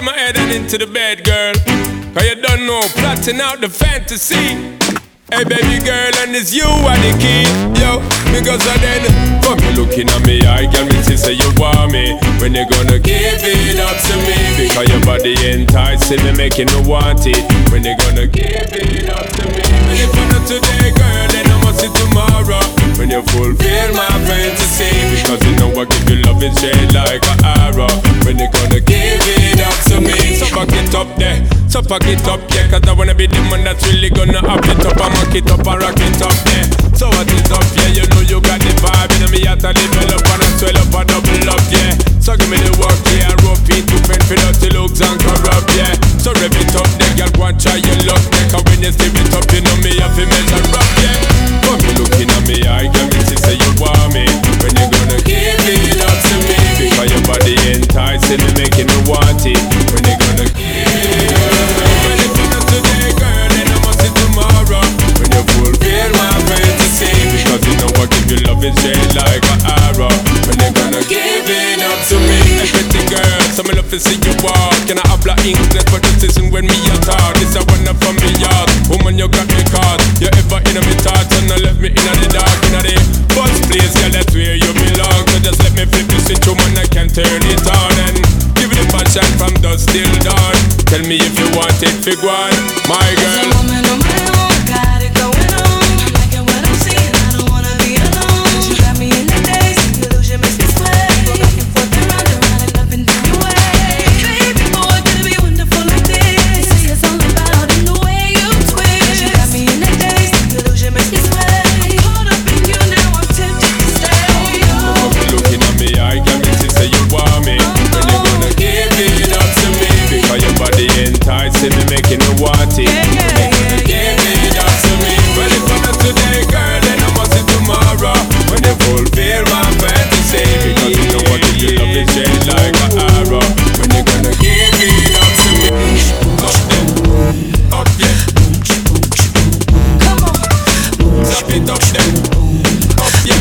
Hold my head and into the bed, girl. Cause you don't know, plotting out the fantasy. Hey baby girl, and it's you are the key. Yo, because I then fuck you looking at me, I can me see say you want me. When you gonna give it up to me? Because your body enticing me, making me want it. When you gonna give it up to me? And if you're not today, girl, then I must see tomorrow. When you fulfill my fantasy. Because you know I give you love and shade like an arrow. When you gonna give it up to me? So fuck it up there, so fuck it up, yeah. Cause I wanna be the man that's really gonna up it up. I'm rock it up and rock it up, yeah. So what it up, yeah. You know you got the vibe. You know me have to develop and I swell up and double up, yeah. So give me the work, yeah. And rope it to fend for dirty looks and corrupt, yeah. So rev it up, there, girl. Go and try your luck, yeah. Cause when you step it up, you know me have to measure up, yeah. Come you looking at me, I can me see say you want me. When you gonna give it up to me? Because your body enticing me, making me want it. When you gonna give it up to me? And if you're not today, girl, then I must see tomorrow. When you fulfill my fantasy. Because you know I give you love and shade like an arrow. When you gonna give it up to me? Hey pretty girl, so me love to see you walk. Can I have like English for the season when me a talk? This a one up from me yard. Woman you got me caught. You ever in me thoughts and you left me in the dark. In the bus place, girl, that's where you belong. So just let me flip the switch, woman, I can turn it on. And give it a passion from dusk till dawn. Tell me if you want it, fig one, my girl. As a woman on my own, got it going on. I'm liking what I'm seeing, I don't wanna be alone. You got me in the days, illusion makes me sway. Go back and forth and round and up and down your way. Baby boy, could it be wonderful like this? See, it's all about in the way you twist. You got me in the days, illusion makes me sway. I'm caught up in you now, I'm tempted to stay. Oh, looking at me, I can me see say you want me. When you gonna give it up to me? Because your body enticing me, making me want it. When you gonna give it up to me? Well, if I'm not today, girl, then I must see tomorrow. When you fulfill my fantasy. Because you know what you love is shade like an arrow. When you gonna give it up to me? Up them, up yeah. Come on. Stop it up them, up yeah.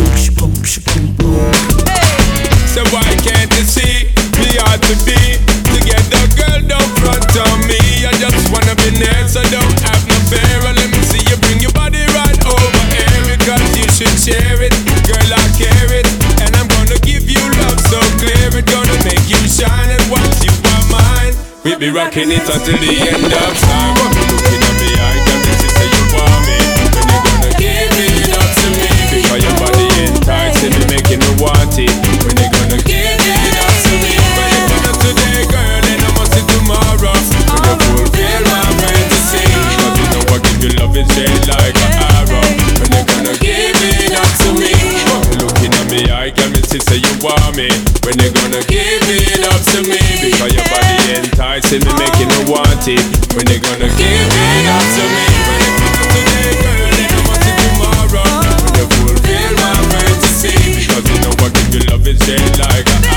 So why can't you see me ought to be together, girl, don't front on me. I just wanna be near, so don't have no fear. Let me see you bring your body right over here. Because you should share it, girl, I care it. And I'm gonna give you love so clear. It's gonna make you shine, and once you are mine, we'll be rocking it until the end of time. Looking at me, I can see say you want me. When you gonna give it up to me? Because your body enticing me, making me want it. When you gonna give it up to me? But if I'm not today, girl, then I must see tomorrow. When you fulfill my fantasy. Because you know I give you love and shade like an arrow. When you gonna give it up to me? Looking at me, I can see say you want me. When you gonna give it up to me? Because your body enticing me, making me want it. When you gonna give it up to me? But if I'm not today, girl, then I must see tomorrow. When you fulfill my fantasy. Because you know I give you love and shade like an